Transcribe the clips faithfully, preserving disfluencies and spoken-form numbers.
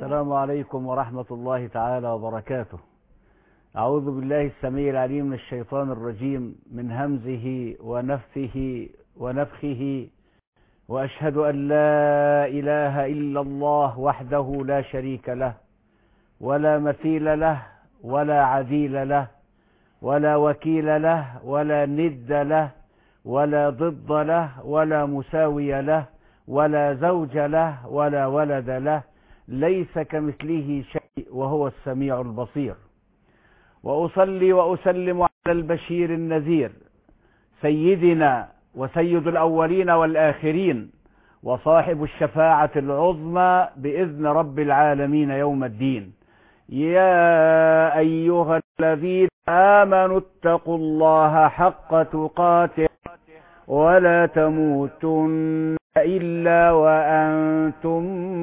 السلام عليكم ورحمة الله تعالى وبركاته. أعوذ بالله السميع العليم من الشيطان الرجيم، من همزه ونفثه ونفخه، وأشهد أن لا إله إلا الله وحده لا شريك له، ولا مثيل له ولا عديل له، ولا وكيل له ولا ند له، ولا ضد له ولا مساوي له، ولا زوج له ولا ولد له، ليس كمثله شيء وهو السميع البصير. وأصلي وأسلم على البشير النذير، سيدنا وسيد الأولين والآخرين، وصاحب الشفاعة العظمى بإذن رب العالمين يوم الدين. يا أيها الذين آمنوا اتقوا الله حق تقاته ولا تموتن إلا وأنتم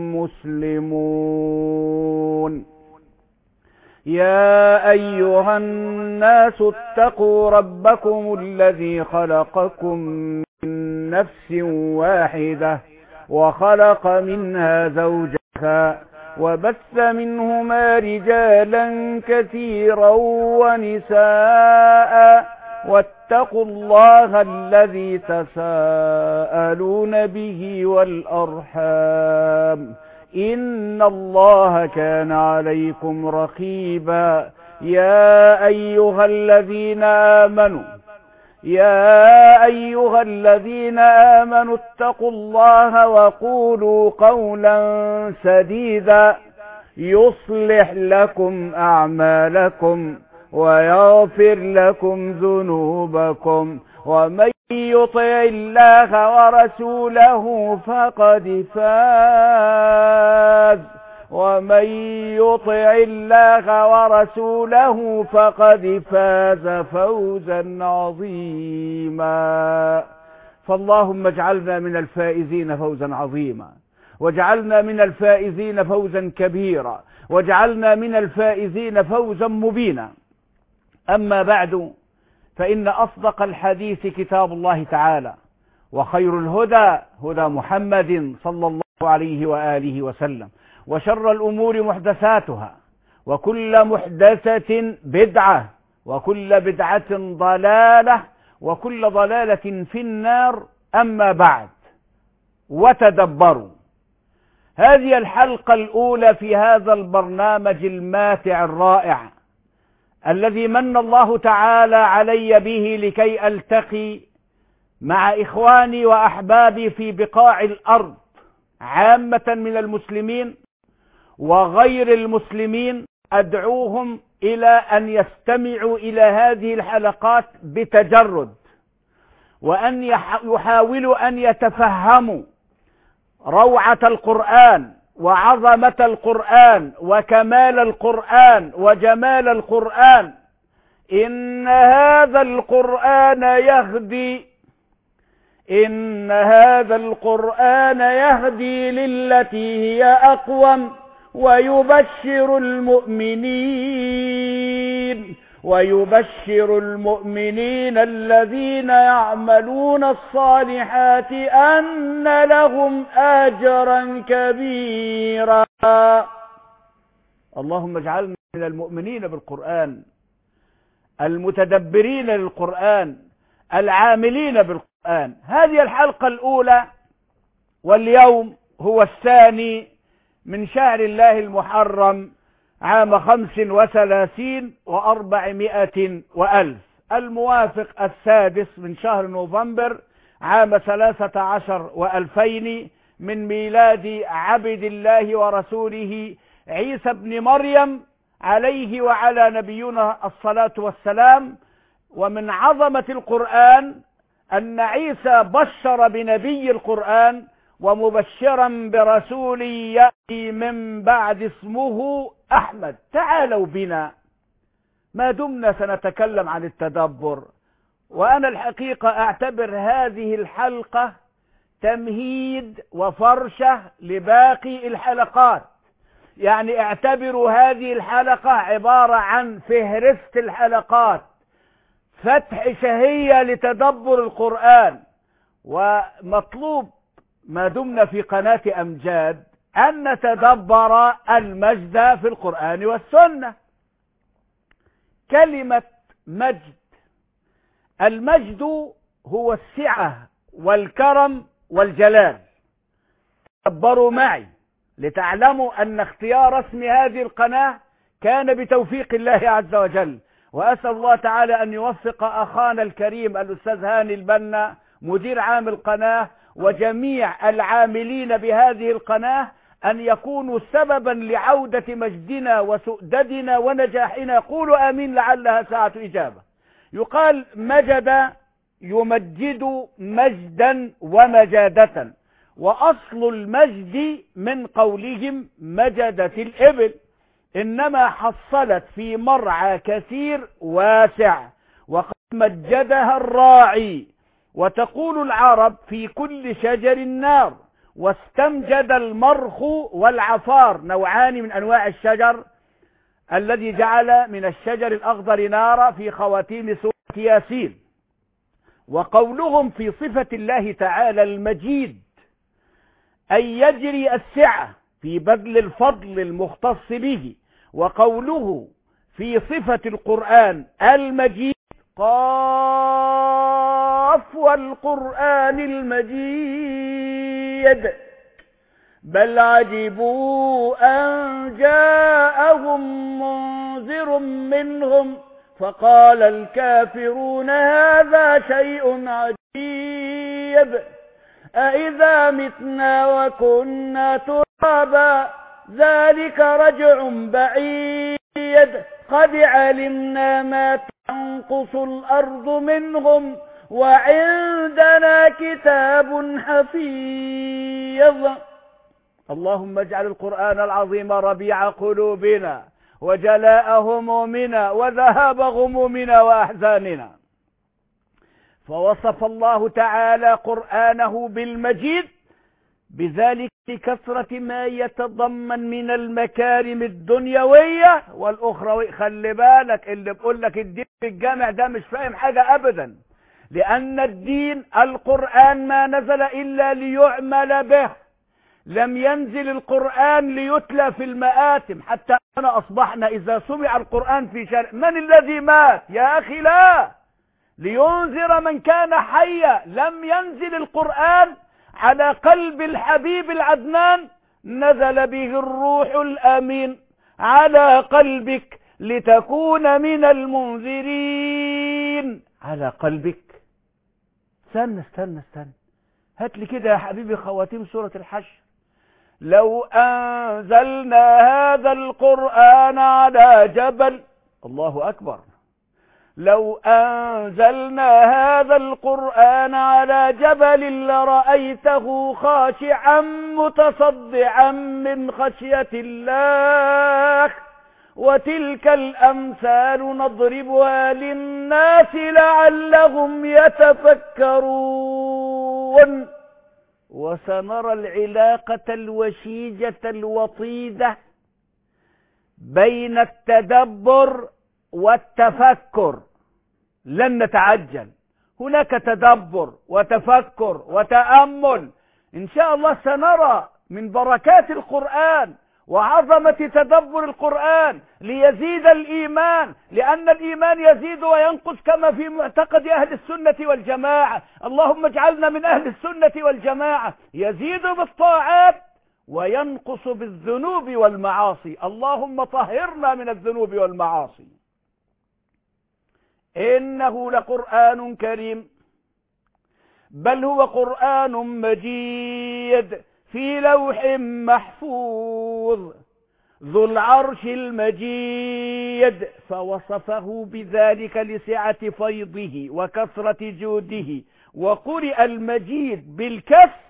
مسلمون. يا أيها الناس اتقوا ربكم الذي خلقكم من نفس واحدة وخلق منها زوجها وبث منهما رجالا كثيرا ونساء، واتقوا الله الذي تساءلون به والأرحام، إن الله كان عليكم رقيبا. يا أيها الذين آمنوا يا أيها الذين آمنوا اتقوا الله وقولوا قولا سديدا يصلح لكم أعمالكم ويغفر لكم ذنوبكم، ومن يطع الله ورسوله فقد فاز ومن يطع الله ورسوله فقد فاز فوزا عظيما. فاللهم اجعلنا من الفائزين فوزا عظيما، واجعلنا من الفائزين فوزا كبيرا، واجعلنا من الفائزين فوزا مبينا. أما بعد، فإن أصدق الحديث كتاب الله تعالى، وخير الهدى هدى محمد صلى الله عليه وآله وسلم، وشر الأمور محدثاتها، وكل محدثة بدعة، وكل بدعة ضلالة، وكل ضلالة في النار. أما بعد، وتدبروا هذه الحلقة الأولى في هذا البرنامج الماتع الرائع الذي من الله تعالى علي به لكي ألتقي مع إخواني وأحبابي في بقاع الأرض عامة من المسلمين وغير المسلمين. أدعوهم إلى أن يستمعوا إلى هذه الحلقات بتجرد، وأن يحاولوا أن يتفهموا روعة القرآن وعظمة القرآن وكمال القرآن وجمال القرآن. إن هذا القرآن يهدي إن هذا القرآن يهدي للتي هي أقوم، ويبشر المؤمنين ويبشر المؤمنين الذين يعملون الصالحات أن لهم أجرا كبيرا. اللهم اجعلنا من المؤمنين بالقرآن، المتدبرين للقرآن، العاملين بالقرآن. هذه الحلقة الأولى، واليوم هو الثاني من شهر الله المحرم عام خمس وثلاثين وأربعمائة وألف، الموافق السادس من شهر نوفمبر عام ثلاثة عشر وألفين من ميلاد عبد الله ورسوله عيسى بن مريم عليه وعلى نبينا الصلاة والسلام. ومن عظمة القرآن أن عيسى بشر بنبي القرآن ومبشرا برسول يأتي من بعد اسمه أحمد. تعالوا بنا ما دمنا سنتكلم عن التدبر، وأنا الحقيقة أعتبر هذه الحلقة تمهيد وفرشة لباقي الحلقات. يعني اعتبروا هذه الحلقة عبارة عن فهرست الحلقات، فتح شهية لتدبر القرآن. ومطلوب ما دمنا في قناة أمجاد أن نتدبر المجد في القرآن والسنة. كلمة مجد، المجد هو السعة والكرم والجلال. تدبروا معي لتعلموا أن اختيار اسم هذه القناة كان بتوفيق الله عز وجل، وأسأل الله تعالى أن يوفق أخانا الكريم الأستاذ هاني البنا مدير عام القناة وجميع العاملين بهذه القناة أن يكونوا سببا لعودة مجدنا وسؤددنا ونجاحنا. قولوا آمين لعلها ساعة إجابة. يقال مجد يمجد مجدا ومجادة، وأصل المجد من قولهم مجدت الإبل، إنما حصلت في مرعى كثير واسع وقد مجدها الراعي. وتقول العرب في كل شجر نار، واستمجد المرخ والعفار، نوعان من أنواع الشجر الذي جعل من الشجر الأخضر نارا في خواتيم سورة ياسين. وقولهم في صفة الله تعالى المجيد أن يجري السعة في بذل الفضل المختص به. وقوله في صفة القرآن المجيد قاف والقرآن المجيد بل عجبوا أن جاءهم منذر منهم فقال الكافرون هذا شيء عجيب أإذا متنا وكنا ترابا ذلك رجع بعيد قد علمنا ما تنقص الأرض منهم وعندنا كتاب حفيظ. اللهم اجعل القرآن العظيم ربيع قلوبنا وجلاء همومنا وذهاب غمومنا وأحزاننا. فوصف الله تعالى قرآنه بالمجيد بذلك لكثرة ما يتضمن من المكارم الدنيوية والأخروية. خلي بالك اللي بقول لك الدين في الجامع ده مش فاهم حاجة أبدا، لأن الدين القرآن ما نزل إلا ليعمل به، لم ينزل القرآن ليتلى في المآتم. حتى أنا أصبحنا إذا سمع القرآن في شارع من الذي مات يا أخي؟ لا، لينذر من كان حيا. لم ينزل القرآن على قلب الحبيب العدنان نزل به الروح الأمين على قلبك لتكون من المنذرين. على قلبك. استنى استنى استنى هات لي كده يا حبيبي خواتيم سورة الحشر. لو أنزلنا هذا القرآن على جبل، الله أكبر، لو أنزلنا هذا القرآن على جبل لرأيته خاشعا متصدعا من خشية الله وتلك الأمثال نضربها للناس لعلهم يتفكرون. وسنرى العلاقة الوشيجة الوطيدة بين التدبر والتفكر. لن نتعجل، هناك تدبر وتفكر وتأمل. إن شاء الله سنرى من بركات القرآن وعظمة تدبر القرآن ليزيد الإيمان، لأن الإيمان يزيد وينقص كما في معتقد أهل السنة والجماعة. اللهم اجعلنا من أهل السنة والجماعة. يزيد بالطاعات وينقص بالذنوب والمعاصي. اللهم طهرنا من الذنوب والمعاصي. إنه لقرآن كريم بل هو قرآن مجيد في لوح محفوظ ذو العرش المجيد. فوصفه بذلك لسعة فيضه وكثرة جوده. وقرئ المجيد بالكسر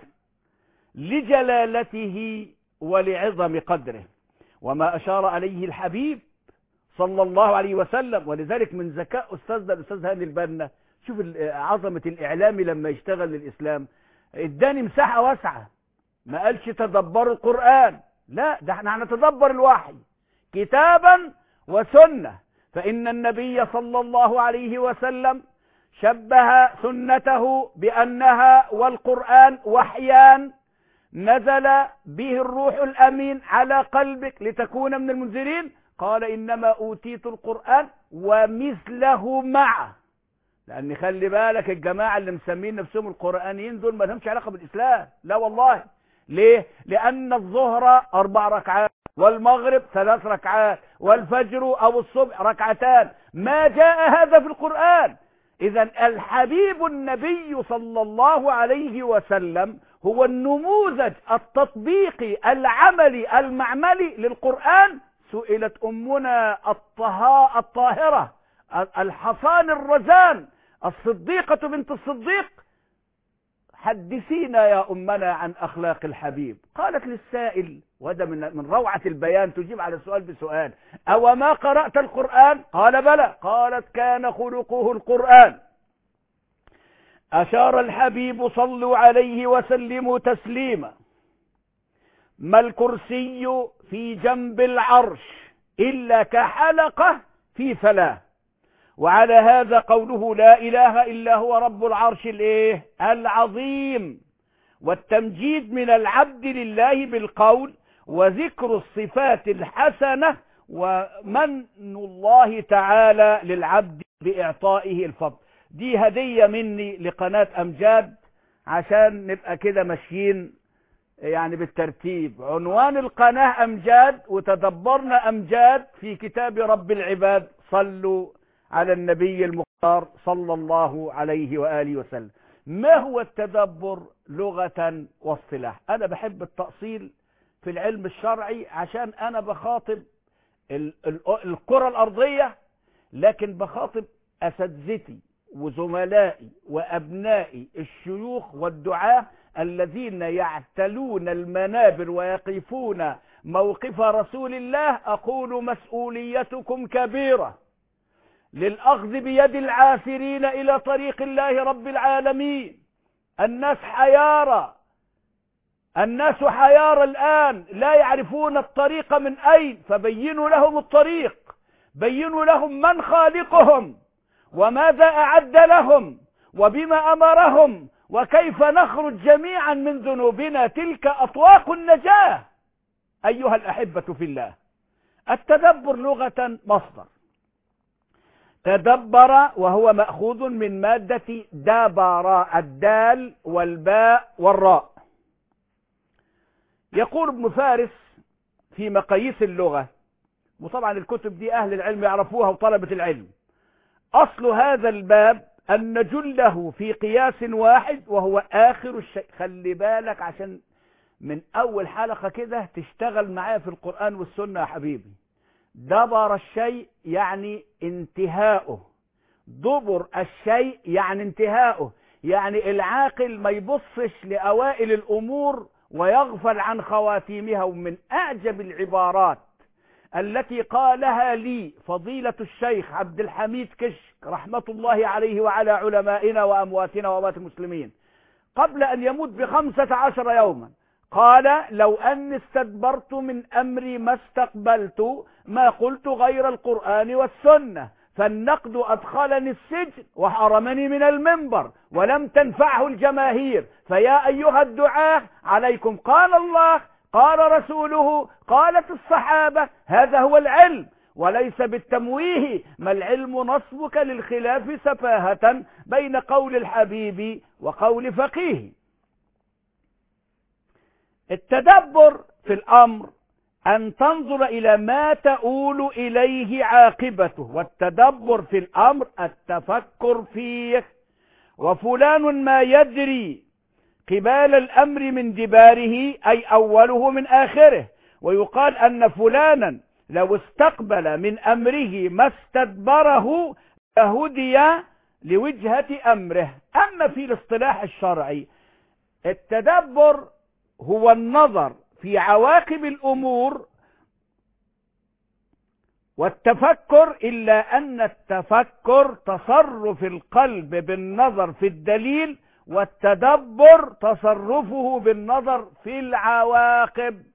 لجلالته ولعظم قدره، وما أشار عليه الحبيب صلى الله عليه وسلم. ولذلك من ذكاء أستاذنا الأستاذ هاني البنا، شوف عظمة الإعلامي لما يشتغل للإسلام، اداني مساحة واسعة. ما قالش تدبروا القرآن، لا، ده احنا هنتدبر الوحي كتابا وسنة. فإن النبي صلى الله عليه وسلم شبه سنته بأنها والقرآن وحيان نزل به الروح الأمين على قلبك لتكون من المنذرين. قال إنما أوتيت القرآن ومثله معه. لأن خلي بالك الجماعة اللي مسمين نفسهم القرآنيين دول ما لهمش علاقة بالإسلام، لا والله. ليه؟ لأن الظهر أربع ركعات، والمغرب ثلاث ركعات، والفجر أو الصبح ركعتان. ما جاء هذا في القرآن. إذا الحبيب النبي صلى الله عليه وسلم هو النموذج التطبيقي العملي المعملي للقرآن. سئلت أمنا الطها الطاهرة الحصان الرزان الصديقة بنت الصديق: حدثينا يا أمنا عن أخلاق الحبيب. قالت للسائل، وهذا من من روعة البيان، تجيب على السؤال بسؤال: أو ما قرأت القرآن؟ قال بلى. قالت: كان خلقه القرآن. أشار الحبيب صلوا عليه وسلموا تسليما: ما الكرسي في جنب العرش إلا كحلقة في فلاة. وعلى هذا قوله لا إله إلا هو رب العرش الايه العظيم، والتمجيد من العبد لله بالقول، وذكر الصفات الحسنة، ومن الله تعالى للعبد بإعطائه الفضل. دي هدية مني لقناة أمجاد عشان نبقى كده ماشيين يعني بالترتيب. عنوان القناة أمجاد، وتدبرنا أمجاد في كتاب رب العباد. صلوا على النبي المختار صلى الله عليه وآله وسلم. ما هو التدبر لغة واصطلاح؟ أنا بحب التأصيل في العلم الشرعي عشان أنا بخاطب الكرة الأرضية، لكن بخاطب أساتذتي وزملائي وأبنائي الشيوخ والدعاة الذين يعتلون المنابر ويقفون موقف رسول الله. أقول مسؤوليتكم كبيرة للأخذ بيد العاثرين إلى طريق الله رب العالمين. الناس حيارى، الناس حيارى الآن، لا يعرفون الطريق من أين، فبينوا لهم الطريق، بينوا لهم من خالقهم وماذا أعد لهم وبما أمرهم، وكيف نخرج جميعا من ذنوبنا. تلك أطواق النجاة أيها الأحبة في الله. التدبر لغة مصدر تدبر، وهو مأخوذ من مادة دبر، الدال والباء والراء. يقول ابن فارس في مقاييس اللغة، وطبعا الكتب دي أهل العلم يعرفوها وطلبة العلم: أصل هذا الباب أن نجله في قياس واحد وهو آخر الشيء. خلي بالك عشان من أول حلقة كده تشتغل معايا في القرآن والسنة يا حبيبي. دبر الشيء يعني انتهاؤه، دبر الشيء يعني انتهاؤه. يعني العاقل ما يبصش لأوائل الأمور ويغفل عن خواتيمها. ومن أعجب العبارات التي قالها لي فضيلة الشيخ عبد الحميد كشك رحمة الله عليه وعلى علمائنا وأمواتنا وأموات المسلمين قبل أن يموت بخمسة عشر يوما، قال: لو أني استدبرت من أمري ما استقبلت ما قلت غير القرآن والسنة، فالنقد أدخلني السجن وحرمني من المنبر ولم تنفعه الجماهير. فيا أيها الدعاة عليكم قال الله قال رسوله قالت الصحابة. هذا هو العلم وليس بالتمويه، ما العلم نصبك للخلاف سفاهة بين قول الحبيب وقول فقيه. التدبر في الأمر أن تنظر إلى ما تؤول إليه عاقبته، والتدبر في الأمر التفكر فيه. وفلان ما يدري قبال الأمر من دباره، أي أوله من آخره. ويقال أن فلانا لو استقبل من أمره ما استدبره لهدي لوجهة أمره. أما في الاصطلاح الشرعي، التدبر هو النظر في عواقب الأمور، والتفكر إلا أن التفكر تصرف القلب بالنظر في الدليل، والتدبر تصرفه بالنظر في العواقب.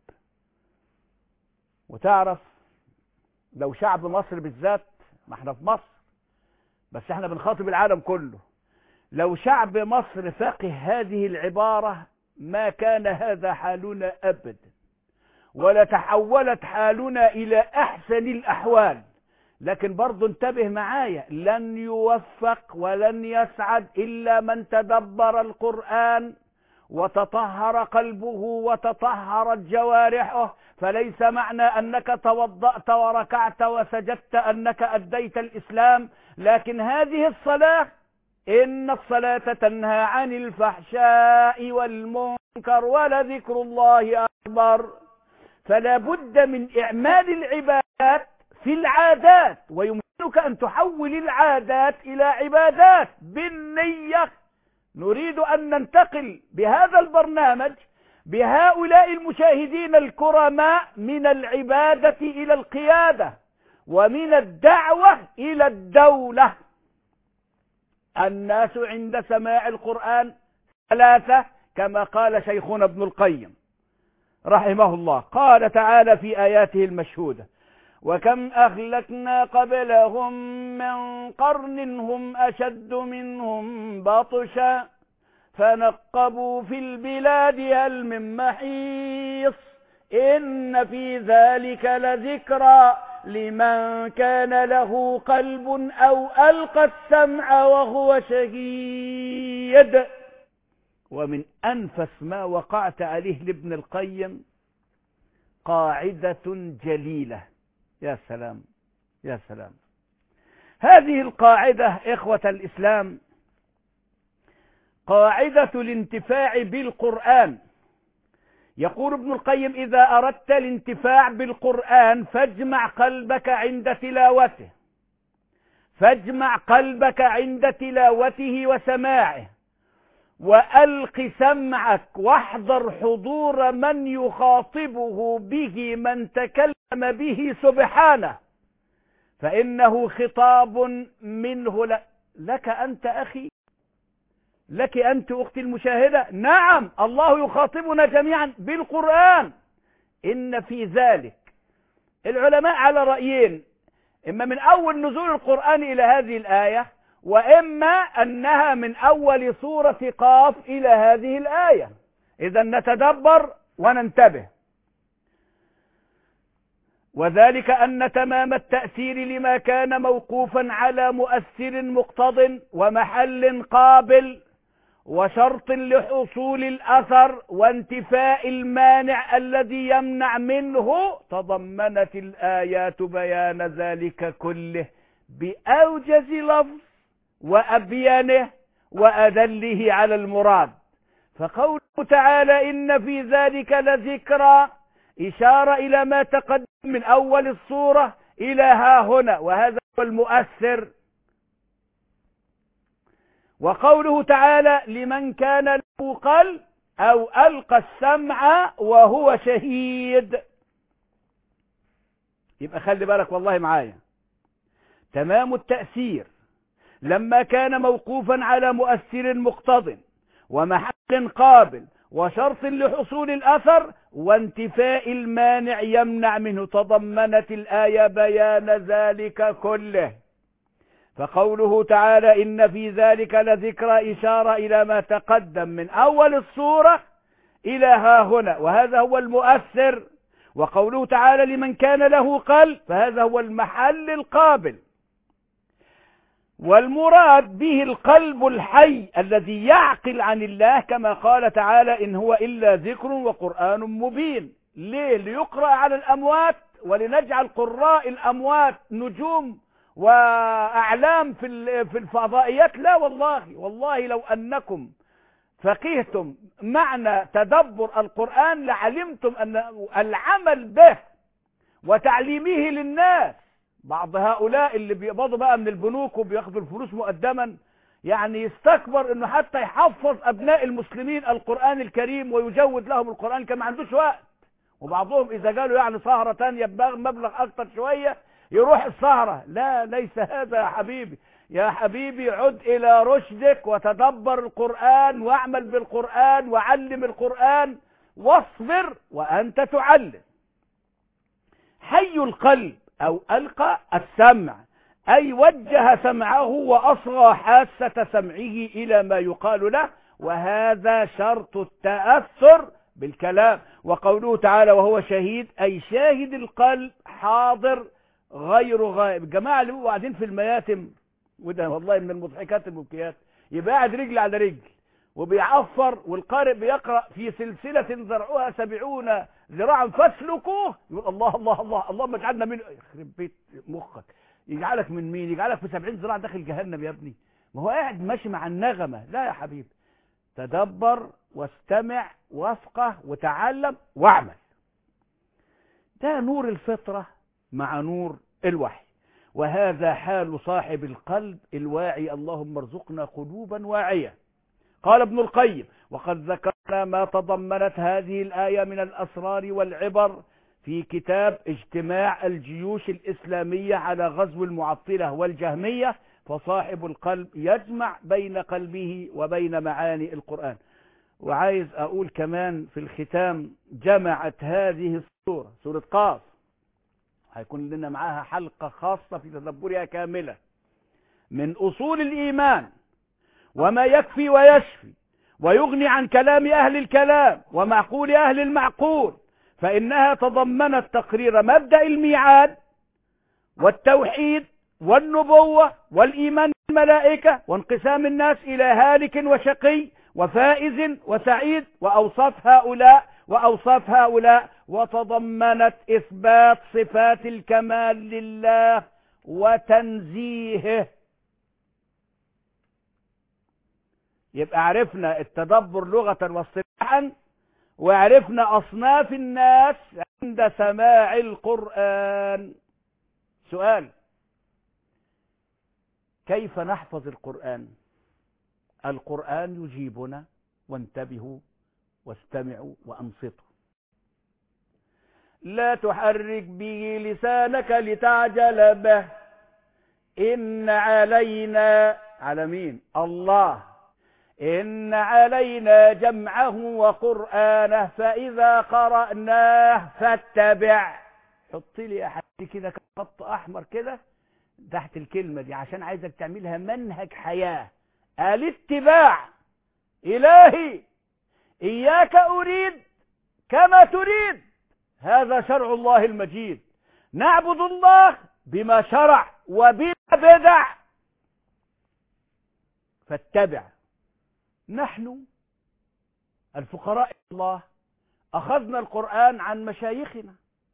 وتعرف لو شعب مصر بالذات، ما احنا في مصر بس احنا بنخاطب العالم كله، لو شعب مصر فقه هذه العبارة ما كان هذا حالنا أبدا، ولتحولت حالنا إلى أحسن الأحوال. لكن برضو انتبه معايا، لن يوفق ولن يسعد إلا من تدبر القرآن وتطهر قلبه وتطهرت جوارحه. فليس معنى أنك توضأت وركعت وسجدت أنك أديت الإسلام، لكن هذه الصلاة، إن الصلاة تنهى عن الفحشاء والمنكر ولذكر الله أكبر. فلا بد من إعمال العبادات في العادات، ويمكنك أن تحول العادات إلى عبادات بالنية. نريد أن ننتقل بهذا البرنامج بهؤلاء المشاهدين الكرماء من العبادة إلى القيادة، ومن الدعوة إلى الدولة. الناس عند سماع القرآن ثلاثة، كما قال شيخنا ابن القيم رحمه الله. قال تعالى في آياته المشهودة: وكم أهلكنا قبلهم من قرن هم أشد منهم بطشا فنقبوا في البلاد هل من محيص إن في ذلك لذكرى لمن كان له قلب أو ألقى السمع وهو شهيد. ومن أنفس ما وقعت عليه لابن القيم قاعدة جليلة. يا سلام يا سلام. هذه القاعدة إخوة الإسلام قاعدة الانتفاع بالقرآن. يقول ابن القيم: إذا أردت الانتفاع بالقرآن فاجمع قلبك عند تلاوته، فاجمع قلبك عند تلاوته وسماعه، وألق سمعك واحذر حضور من يخاطبه به من تكلم به سبحانه، فإنه خطاب منه لك أنت أخي، لك أنت أختي المشاهدة. نعم، الله يخاطبنا جميعا بالقرآن. إن في ذلك، العلماء على رأيين: إما من أول نزول القرآن إلى هذه الآية، وإما أنها من أول سورة قاف إلى هذه الآية. إذا نتدبر وننتبه. وذلك أن تمام التأثير لما كان موقوفا على مؤثر مقتض ومحل قابل وشرط لحصول الأثر وانتفاء المانع الذي يمنع منه، تضمنت الآيات بيان ذلك كله بأوجز لفظ وأبيانه وأدله على المراد. فقوله تعالى: إن في ذلك لذكرى، إشارة إلى ما تقدم من أول الصورة إلى ها هنا، وهذا هو المؤثر. وقوله تعالى: لمن كان له قلب أو ألقى السمع وهو شهيد. يبقى خلي بالك والله معايا، تمام التأثير لما كان موقوفا على مؤثر مقتض ومحل قابل وشرط لحصول الأثر وانتفاء المانع يمنع منه، تضمنت الآية بيان ذلك كله. فقوله تعالى: إن في ذلك لذكرى، إشارة إلى ما تقدم من أول الصورة إلى ها هنا، وهذا هو المؤثر. وقوله تعالى: لمن كان له قلب، فهذا هو المحل القابل، والمراد به القلب الحي الذي يعقل عن الله، كما قال تعالى: إن هو إلا ذكر وقرآن مبين. ليه؟ ليقرأ على الأموات، ولنجعل قراء الأموات نجوم وأعلام في في الفضائيات؟ لا والله، والله لو أنكم فقهتم معنى تدبر القرآن لعلمتم أن العمل به وتعليمه للناس. بعض هؤلاء اللي بيقبضوا بقى من البنوك وبياخدوا الفلوس مقدما، يعني يستكبر انه حتى يحفظ ابناء المسلمين القرآن الكريم ويجود لهم القرآن، كان ما عندوش وقت. وبعضهم اذا قالوا يعني سهرة تانية بمبلغ اكتر شوية يروح السهرة. لا، ليس هذا يا حبيبي. يا حبيبي عد الى رشدك وتدبر القرآن واعمل بالقرآن وعلم القرآن واصبر وانت تعلم. حي القلب أو ألقى السمع، أي وجه سمعه وأصغى حاسة سمعه إلى ما يقال له، وهذا شرط التأثر بالكلام. وقوله تعالى وهو شهيد أي شاهد القلب حاضر غير غائب. الجماعة اللي بيبقوا قاعدين في المياتم، وده والله من المضحكات المبكيات، يبقى قاعد رجل على رجل وبيعفر والقارئ بيقرأ في سلسلة زرعها سبعون ذراعا فاسلكوه، يقول الله الله الله اللهم اجعلنا من، يخرب بيت مخك، يجعلك من مين؟ يجعلك في سبعين ذراع داخل جهنم يا ابني. ما هو قاعد ماشي مع النغمة. لا يا حبيبي، تدبر واستمع وافقه وتعلم واعمل. ده نور الفطرة مع نور الوحي، وهذا حال صاحب القلب الواعي. اللهم ارزقنا قلوبا واعية. قال ابن القيم وقد ذكرنا ما تضمنت هذه الآية من الأسرار والعبر في كتاب اجتماع الجيوش الإسلامية على غزو المعطلة والجهمية. فصاحب القلب يجمع بين قلبه وبين معاني القرآن. وعايز أقول كمان في الختام، جمعت هذه السورة سورة قاف، هيكون لنا معاها حلقة خاصة في تدبرها كاملة، من أصول الإيمان وما يكفي ويشفي ويغني عن كلام أهل الكلام ومعقول أهل المعقول. فإنها تضمنت تقرير مبدأ الميعاد والتوحيد والنبوة والإيمان بالملائكة وانقسام الناس إلى هالك وشقي وفائز وسعيد وأوصاف هؤلاء وأوصاف هؤلاء وتضمنت إثبات صفات الكمال لله وتنزيهه. يبقى عرفنا التدبر لغة واصطلاحا، وعرفنا أصناف الناس عند سماع القرآن. سؤال: كيف نحفظ القرآن؟ القرآن يجيبنا، وانتبهوا واستمعوا وأنصتوا. لا تحرك به لسانك لتعجل به، إن علينا، على مين؟ الله، إن علينا جمعه وقرآنه فإذا قرأناه فاتبع. حط لي يا حبيبي كده خط أحمر كده تحت الكلمة دي، عشان عايزك تعملها منهج حياة. الاتباع. إلهي إياك أريد كما تريد، هذا شرع الله المجيد. نعبد الله بما شرع وبلا بدع، فاتبع. نحن الفقراء الله أخذنا القرآن عن مشايخنا،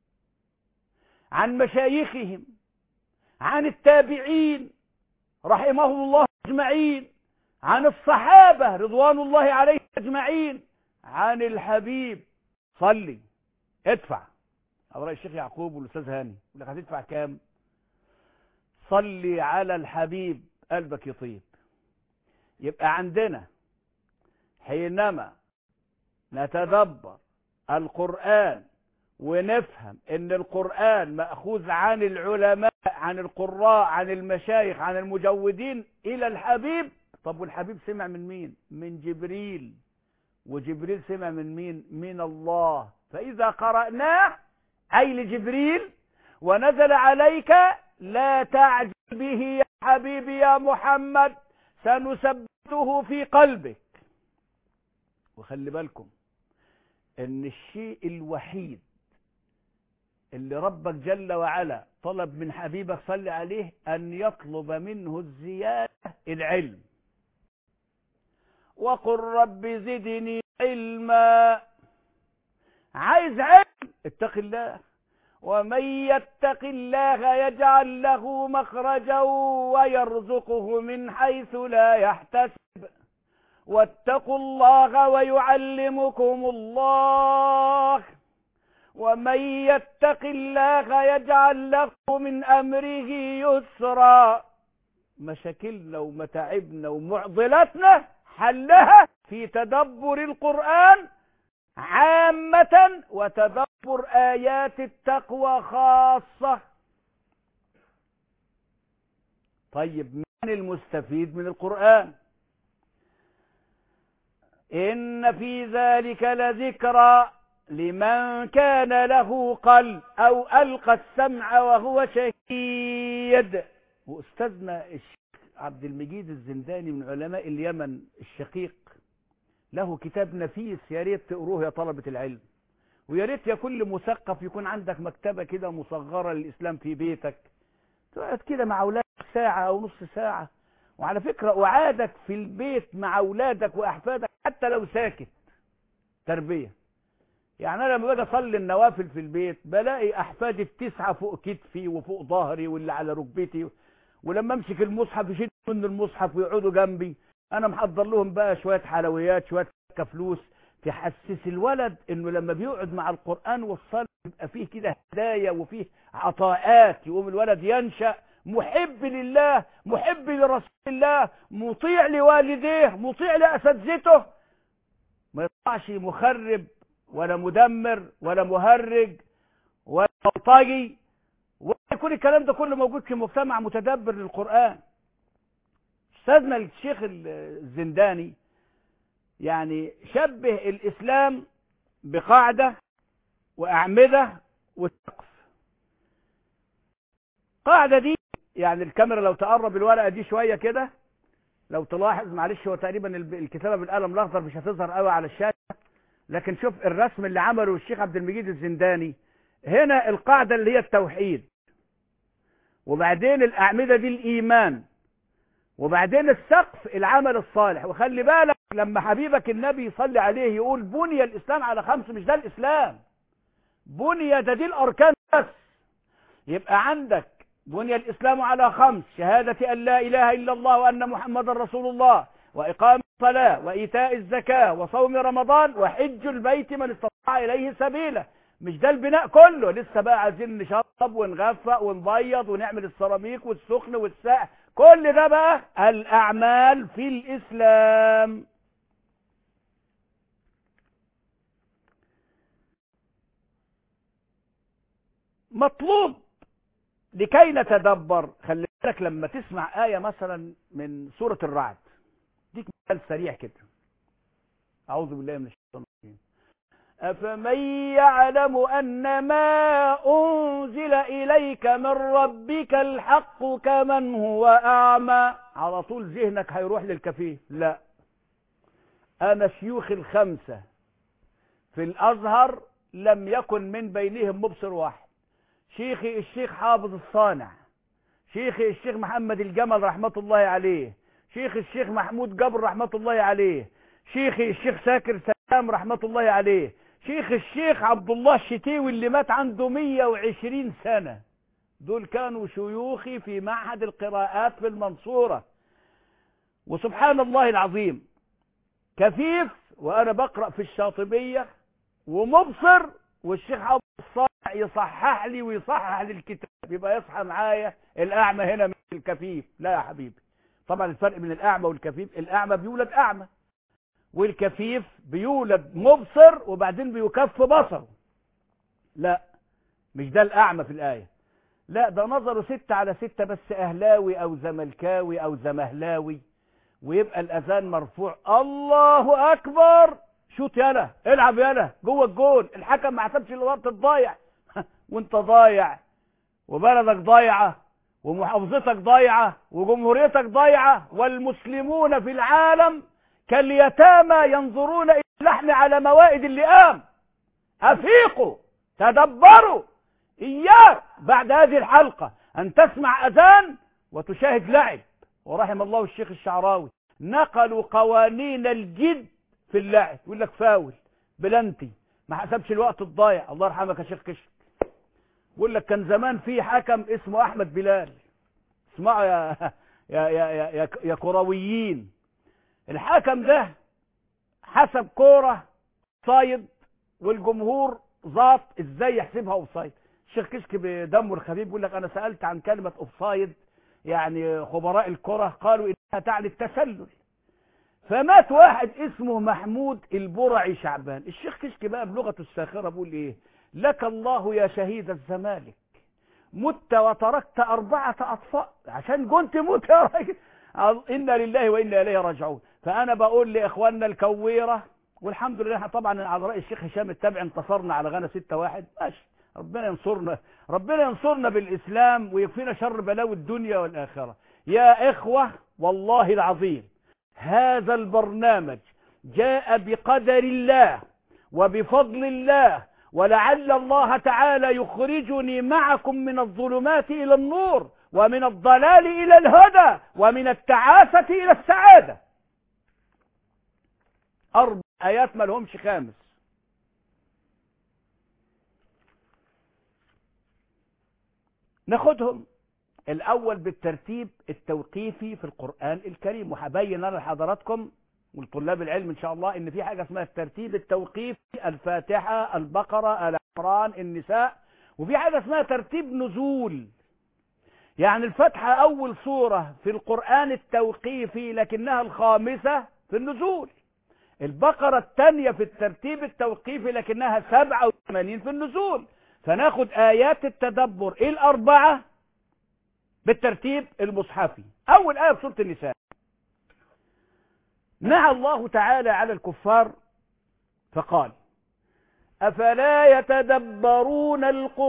عن مشايخهم، عن التابعين رحمهم الله أجمعين، عن الصحابة رضوان الله عليهم أجمعين، عن الحبيب. صلي ادفع. أو رأي الشيخ يعقوب والأستاذ هاني يقول لك هتدفع كام؟ صلي على الحبيب قلبك يطيب. يبقى عندنا حينما نتدبر القرآن ونفهم ان القرآن مأخوذ عن العلماء، عن القراء، عن المشايخ، عن المجودين الى الحبيب. طب والحبيب سمع من مين؟ من جبريل، وجبريل سمع من مين؟ من الله. فإذا قرأناه أي لجبريل ونزل عليك لا تعجل به يا حبيبي يا محمد، سنثبته في قلبك. وخلي بالكم ان الشيء الوحيد اللي ربك جل وعلا طلب من حبيبك صلي عليه ان يطلب منه الزيادة، العلم. وقل رب زدني علما. عايز علم، اتق الله. ومن يتق الله يجعل له مخرجا ويرزقه من حيث لا يحتسب. واتقوا الله ويعلمكم الله. ومن يتق الله يجعل له من أمره يسرا. مشاكلنا ومتاعبنا ومعضلاتنا حلها في تدبر القرآن عامة وتدبر آيات التقوى خاصة. طيب من المستفيد من القرآن؟ إن في ذلك لذكرى لمن كان له قلب أو ألقى السمع وهو شهيد. وأستاذنا الشيخ عبد المجيد الزنداني من علماء اليمن الشقيق له كتاب نفيس، يا ريت تقروه يا طلبة العلم، ويا ريت يا كل مثقف يكون عندك مكتبة كده مصغرة للإسلام في بيتك، تقعد كده مع أولادك ساعة أو نص ساعة. وعلى فكرة وعادك في البيت مع أولادك وأحفادك حتى لو ساكت تربية. يعني أنا لما باجي أصلي النوافل في البيت بلاقي أحفادي التسعة فوق كتفي وفوق ظهري واللي على ركبتي، ولما أمسك المصحف يشدوا من المصحف ويقعدوا جنبي. أنا محضر لهم بقى شوية حلويات، شوية فلوس تحسس الولد إنه لما بيقعد مع القرآن والصلاة يبقى فيه كده هدايا وفيه عطاءات، يقوم الولد ينشأ محب لله، محب لرسول الله، مطيع لوالديه، مطيع لأساتذته، ما يطلعش مخرب ولا مدمر ولا مهرج ولا بلطجي، ويكون الكلام ده كله موجود في مجتمع متدبر للقرآن. استاذنا الشيخ الزنداني يعني شبه الإسلام بقاعدة وأعمدة وسقف. قاعدة دي يعني الكاميرا لو تقرب الورقة دي شوية كده لو تلاحظ، معلش هو تقريبا الكتابة بالقلم الأخضر مش هتظهر قوي على الشاشة، لكن شوف الرسم اللي عمله الشيخ عبد المجيد الزنداني. هنا القاعدة اللي هي التوحيد، وبعدين الأعمدة دي الإيمان، وبعدين السقف العمل الصالح. وخلي بالك لما حبيبك النبي يصلي عليه يقول بني الإسلام على خمس، مش ده الإسلام، بني ده دي الأركان بس. يبقى عندك بني الإسلام على خمس: شهادة أن لا إله إلا الله وأن محمد رسول الله، وإقام الصلاة، وإيتاء الزكاة، وصوم رمضان، وحج البيت من استطاع إليه سبيلا. مش ده البناء كله، لسه بقى عايزين نشطب ونغفق ونبيض ونعمل السيراميك والسخن والسقف، كل ده بقى الأعمال في الإسلام. مطلوب لكي نتدبر. خلي بالك لما تسمع آية مثلا من سورة الرعد، ديك مثال سريع كده، أعوذ بالله من الشيطان الرجيم: أفمن يعلم أن ما أنزل إليك من ربك الحق كمن هو أعمى. على طول ذهنك هيروح للكفيف. لا، أنا شيوخ الخمسة في الأزهر لم يكن من بينهم مبصر واحد. شيخي الشيخ حافظ الصانع، شيخي الشيخ محمد الجمل رحمة الله عليه، شيخ الشيخ محمود جبر رحمة الله عليه، شيخي الشيخ ساكر سلام رحمة الله عليه، شيخ الشيخ عبد الله الشتيوي اللي مات عنده مية وعشرين سنة. دول كانوا شيوخي في معهد القراءات في المنصورة. وسبحان الله العظيم كفيف وأنا بقرأ في الشاطبية، ومبصر والشيخ عبد الصالح يصحح لي ويصحح لي الكتاب، يبقى يصحى معايا الأعمى هنا من الكفيف. لا يا حبيبي، طبعا الفرق بين الأعمى والكفيف: الأعمى بيولد أعمى، والكفيف بيولد مبصر وبعدين بيكف بصره. لا، مش ده الأعمى في الآية، لا، ده نظره ستة على ستة بس، أهلاوي أو زملكاوي أو زمهلاوي، ويبقى الأذان مرفوع الله أكبر، شوت يلا، العب يلا جوه الجول، الحكم ما حسبش الوقت الضايع وانت ضايع وبلدك ضايعة ومحافظتك ضايعة وجمهوريتك ضايعة، والمسلمون في العالم كاليتامى ينظرون إلى اللحم على موائد اللئام. أفيقوا، تدبروا. إياك بعد هذه الحلقة أن تسمع أذان وتشاهد لعب. ورحم الله الشيخ الشعراوي، نقلوا قوانين الجد في اللعب، يقول لك فاول بلنتي ما حسبش الوقت الضايع. الله يرحمك يا شيخ كشك، يقول لك كان زمان في حكم اسمه أحمد بلال. اسمعوا يا يا يا يا, يا كرويين، الحكم ده حسب كوره صايد والجمهور ظاط ازاي يحسبها اوفسايد. الشيخ كشك بدمه الخفيف يقول لك انا سالت عن كلمه اوفسايد، يعني خبراء الكره قالوا انها تعني التسلل. فمات واحد اسمه محمود البرعي شعبان. الشيخ كشك بقى بلغته الساخره بيقول ايه: لك الله يا شهيد الزمالك، مت وتركت أربعة أطفال. عشان كنت موت يا راجل، إنا لله وإنا إليه راجعون. فأنا بقول لإخواننا الكويرة، والحمد لله طبعا على رأي الشيخ هشام التابع انتصرنا على غانا ستة واحد، ماشي، ربنا ينصرنا، ربنا ينصرنا بالإسلام ويكفينا شر بلاوي الدنيا والآخرة. يا إخوة والله العظيم هذا البرنامج جاء بقدر الله وبفضل الله، ولعل الله تعالى يخرجني معكم من الظلمات إلى النور، ومن الضلال إلى الهدى، ومن التعاسة إلى السعادة. أربع آيات ما لهمش خامس. ناخدهم الأول بالترتيب التوقيفي في القرآن الكريم، وهبين أنا لحضراتكم والطلاب العلم إن شاء الله إن في حاجة اسمها الترتيب التوقيفي: الفاتحة، البقرة، آل عمران، النساء. وفي حاجة اسمها ترتيب نزول، يعني الفاتحة أول سورة في القرآن التوقيفي لكنها الخامسة في النزول. البقرة الثانية في الترتيب التوقيفي لكنها سبعة وثمانين في النزول. فناخد آيات التدبر الأربعة بالترتيب المصحفي. أول آية في سورة النساء: نهى الله تعالى على الكفار فقال: أفلا يتدبرون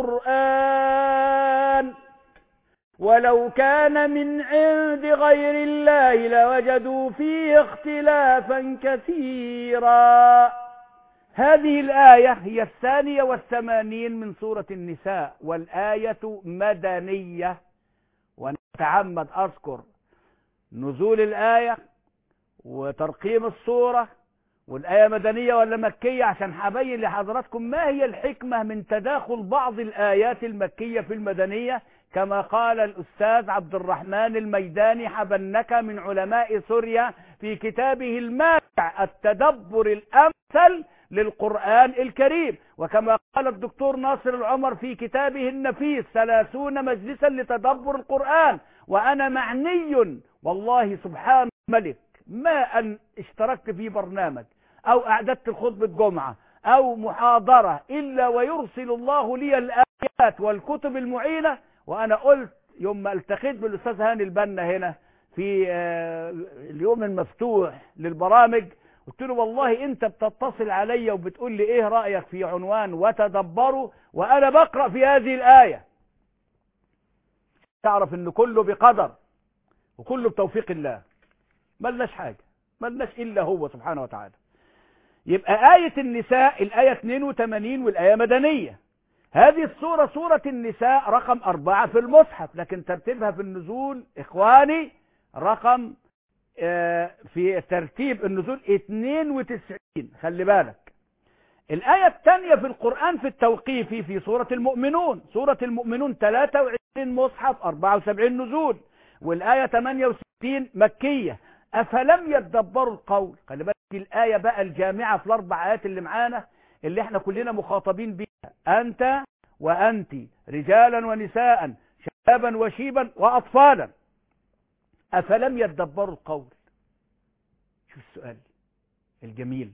القرآن ولو كان من عند غير الله لوجدوا فيه اختلافا كثيرا. هذه الآية هي الثانية والثمانين من سورة النساء، والآية مدنية. ونتعمد أذكر نزول الآية وترقيم السورة، والآية مدنية ولا مكية، عشان هبين لحضراتكم ما هي الحكمة من تداخل بعض الآيات المكية في المدنية، كما قال الأستاذ عبد الرحمن الميداني حبنكة من علماء سوريا في كتابه الماتع: التدبر الأمثل للقرآن الكريم. وكما قال الدكتور ناصر العمر في كتابه النفيس: ثلاثون مجلسا لتدبر القرآن. وأنا معني والله سبحان الملك ما أن اشتركت في برنامج أو أعددت خطبة جمعة أو محاضرة إلا ويرسل الله لي الآيات والكتب المعينة. وأنا قلت يوم ما التقيت بالأستاذ هاني البنا هنا في اليوم المفتوح للبرامج، قلت له والله أنت بتتصل علي وبتقول لي إيه رأيك في عنوان وتدبروا وأنا بقرأ في هذه الآية. تعرف إن كله بقدر وكله بتوفيق الله، ملناش حاجة، ملناش إلا هو سبحانه وتعالى. يبقى آية النساء الآية اثنين وثمانين والآية مدنية. هذه السورة سورة النساء رقم أربعة في المصحف، لكن ترتيبها في النزول إخواني رقم آه في ترتيب النزول اثنين وتسعين. خلي بالك الآية الثانية في القرآن في التوقيفي في سورة المؤمنون. سورة المؤمنون ثلاثة وعشرين مصحف، أربعة وسبعين نزول، والآية ثمانية وستين مكية. أفلم يتدبروا القول. خلي بالك دي الآية بقى الجامعة في الأربع آيات اللي معانا اللي احنا كلنا مخاطبين بيها: أنت وأنت، رجالا ونساء، شبابا وشيبا وأطفالا. أفلم يتدبروا القول. شوف السؤال الجميل: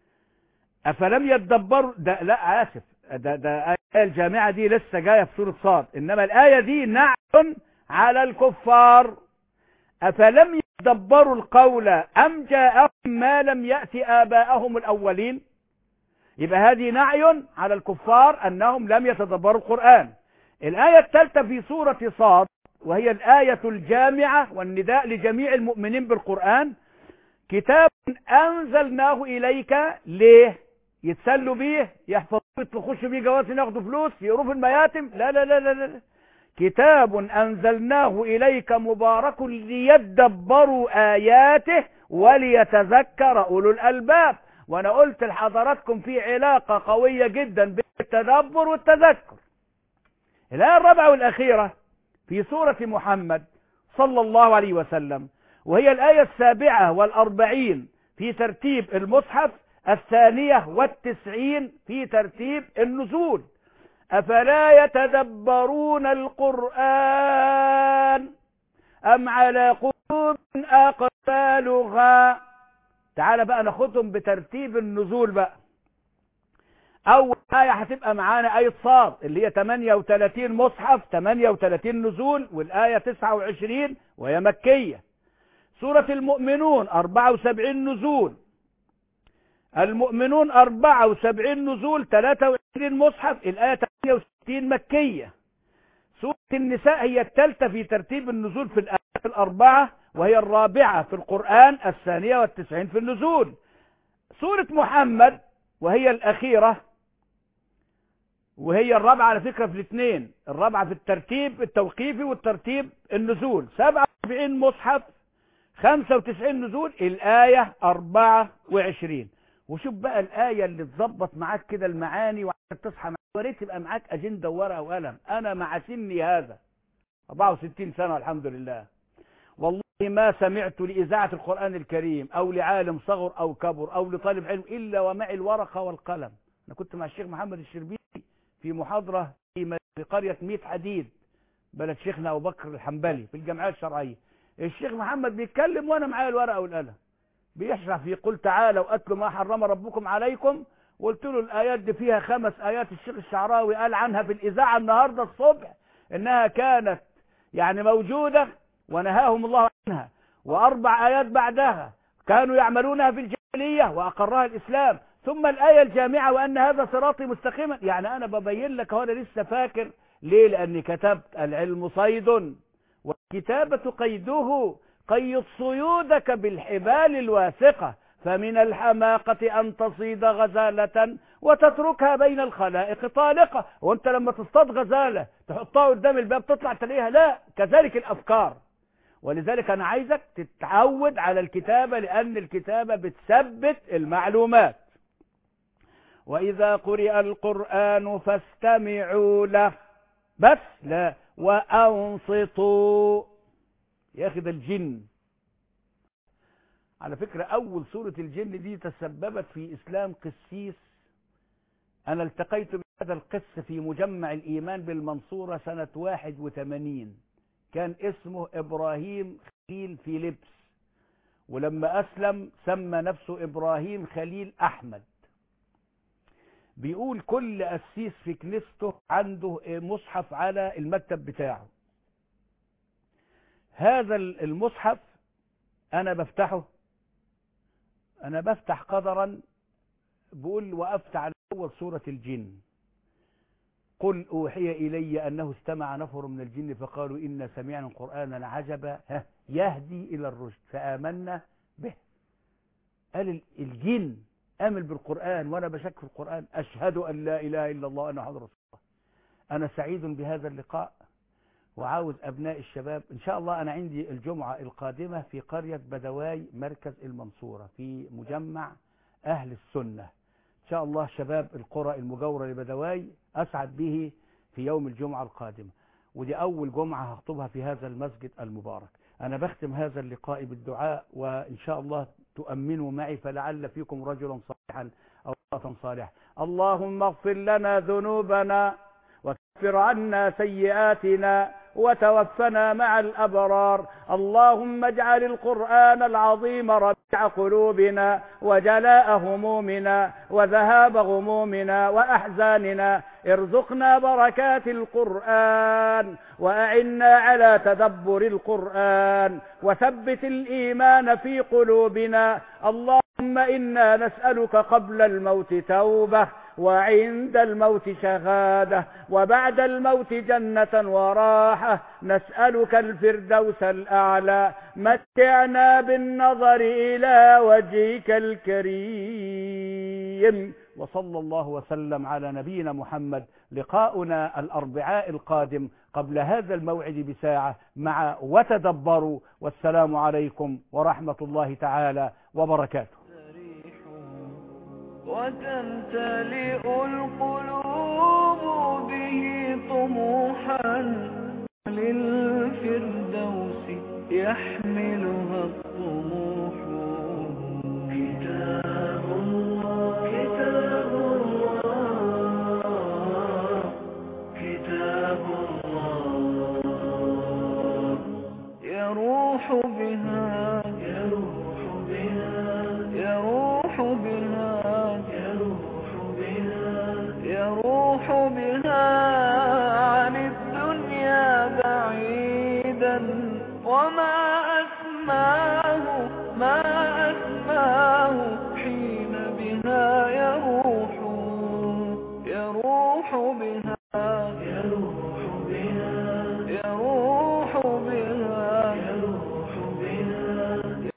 أفلم يتدبروا ده لا آسف ده ده آية الجامعة دي لسه جاية في سورة صاد، إنما الآية دي نعي على الكفار. أفلم يتدبروا القول أم جاءهم ما لم يأتي آباءهم الأولين. يبقى هذه نعي على الكفار أنهم لم يتدبروا القرآن. الآية الثالثة في سورة صاد وهي الآية الجامعة والنداء لجميع المؤمنين بالقرآن: كتاب أنزلناه إليك. ليه؟ يتسلوا بيه، يحفظوا، يخشوا بيه جواز، ياخدوا فلوس، يقروا في المياتم؟ لا لا لا لا لا. كتاب أنزلناه إليك مبارك ليدبروا آياته وليتذكر أولو الألباب. وأنا قلت لحضراتكم في علاقة قوية جدا بين التدبر والتذكر. الآية الرابعة والأخيرة في سورة محمد صلى الله عليه وسلم، وهي الآية السابعة والأربعين في ترتيب المصحف، الثانية والتسعين في ترتيب النزول: أفلا يتدبرون القرآن أم على قلوب أقفالها. تعال بقى ناخدهم بترتيب النزول بقى. أول آية هتبقى معانا آية صاد اللي هي ثمانية وثلاثين مصحف، ثمانية وثلاثين نزول، والآية تسعة وعشرين وهي مكية. سورة المؤمنون أربعة وسبعين نزول، المؤمنون أربعة وسبعين نزول، ثلاثة وعشرين مصحف، الآية ثمانية وستين مكية. سورة النساء هي الثالثة في ترتيب النزول في الآيات الأربعة، وهي الرابعة في القرآن، الثانية والتسعين في النزول. سورة محمد وهي الأخيرة، وهي الرابعة على فكرة في الاثنين، الرابعة في الترتيب التوقيفي والترتيب النزول، سبعة وسبعين مصحف، خمسة وتسعين نزول، الآية أربعة وعشرين. وشوف بقى الآية اللي تظبط معاك كده المعاني وعشان تصحى معاك، وريت يبقى معاك أجندة وورقة وقلم. أنا مع سني هذا أربعة وستين سنة الحمد لله، والله ما سمعت لإذاعة القرآن الكريم أو لعالم صغر أو كبر أو لطالب علم إلا ومعي الورقة والقلم. أنا كنت مع الشيخ محمد الشربيني في محاضرة في قرية ميت حديد بلد شيخنا أبو بكر الحنبلي في الجمعية الشرعية. الشيخ محمد بيتكلم وأنا معايا الورقة والقلم، بيشرح في قل تعالوا أتلوا ما حرم ربكم عليكم، وقلت له الآيات دي فيها خمس آيات الشيخ الشعراوي قال عنها في الإذاعة النهاردة الصبح إنها كانت يعني موجودة ونهاهم الله عنها، وأربع آيات بعدها كانوا يعملونها في الجاهلية وأقرها الإسلام، ثم الآية الجامعة وأن هذا صراطي مستقيما. يعني أنا ببين لك وأنا لسه فاكر. ليه؟ لأني كتبت العلم صيد والكتابة قيده، قيد صيودك بالحبال الواثقة، فمن الحماقة أن تصيد غزالة وتتركها بين الخلائق طالقة. وأنت لما تصطاد غزالة تحطها قدام الباب تطلع تلاقيها؟ لا، كذلك الأفكار. ولذلك أنا عايزك تتعود على الكتابة، لأن الكتابة بتثبت المعلومات. وإذا قرئ القرآن فاستمعوا له، بس لا وأنصتوا. يا أخي ده الجن على فكرة أول سورة الجن دي تسببت في إسلام قسيس. أنا التقيت بهذا القس في مجمع الإيمان بالمنصورة سنة واحد وثمانين، كان اسمه إبراهيم خليل فيليبس، ولما أسلم سمى نفسه إبراهيم خليل أحمد. بيقول كل قسيس في كنيسته عنده مصحف على المكتب بتاعه. هذا المصحف أنا بفتحه، أنا بفتح قدرا بقول وقفت على أول سورة الجن، قل أوحي إلي أنه استمع نفر من الجن فقالوا إنا سمعنا قرآنا عجبا يهدي إلى الرشد فآمنا به. قال الجن آمن بالقرآن وأنا بشك في القرآن، أشهد أن لا إله إلا الله وأن محمد رسول الله. أنا سعيد بهذا اللقاء وعاوز أبناء الشباب إن شاء الله. أنا عندي الجمعة القادمة في قرية بدواي مركز المنصورة في مجمع أهل السنة إن شاء الله. شباب القرى المجاورة لبدواي أسعد به في يوم الجمعة القادمة، ودي أول جمعة هخطبها في هذا المسجد المبارك. أنا بختم هذا اللقاء بالدعاء، وإن شاء الله تؤمنوا معي فلعل فيكم رجلا صالحا أو امرأة صالحة. اللهم اغفر لنا ذنوبنا وكفر عنا سيئاتنا وتوفنا مع الأبرار. اللهم اجعل القرآن العظيم ربيع قلوبنا وجلاء همومنا وذهاب غمومنا وأحزاننا. ارزقنا بركات القرآن وأعنا على تدبر القرآن وثبت الإيمان في قلوبنا. اللهم إنا نسألك قبل الموت توبة وعند الموت شهادة وبعد الموت جنة وراحة. نسألك الفردوس الأعلى. متعنا بالنظر إلى وجهك الكريم. وصلى الله وسلم على نبينا محمد. لقاؤنا الأربعاء القادم قبل هذا الموعد بساعة مع وتدبروا، والسلام عليكم ورحمة الله تعالى وبركاته. وتمتلئ القلوب به طموحا للفردوس يحملها الطموح. كتاب الله كتاب الله كتاب الله يروح بها يروح بها يروح بها يروح بها عن الدنيا بعيدا. وما أسماه ما أسماه حين بها يروح يروح بها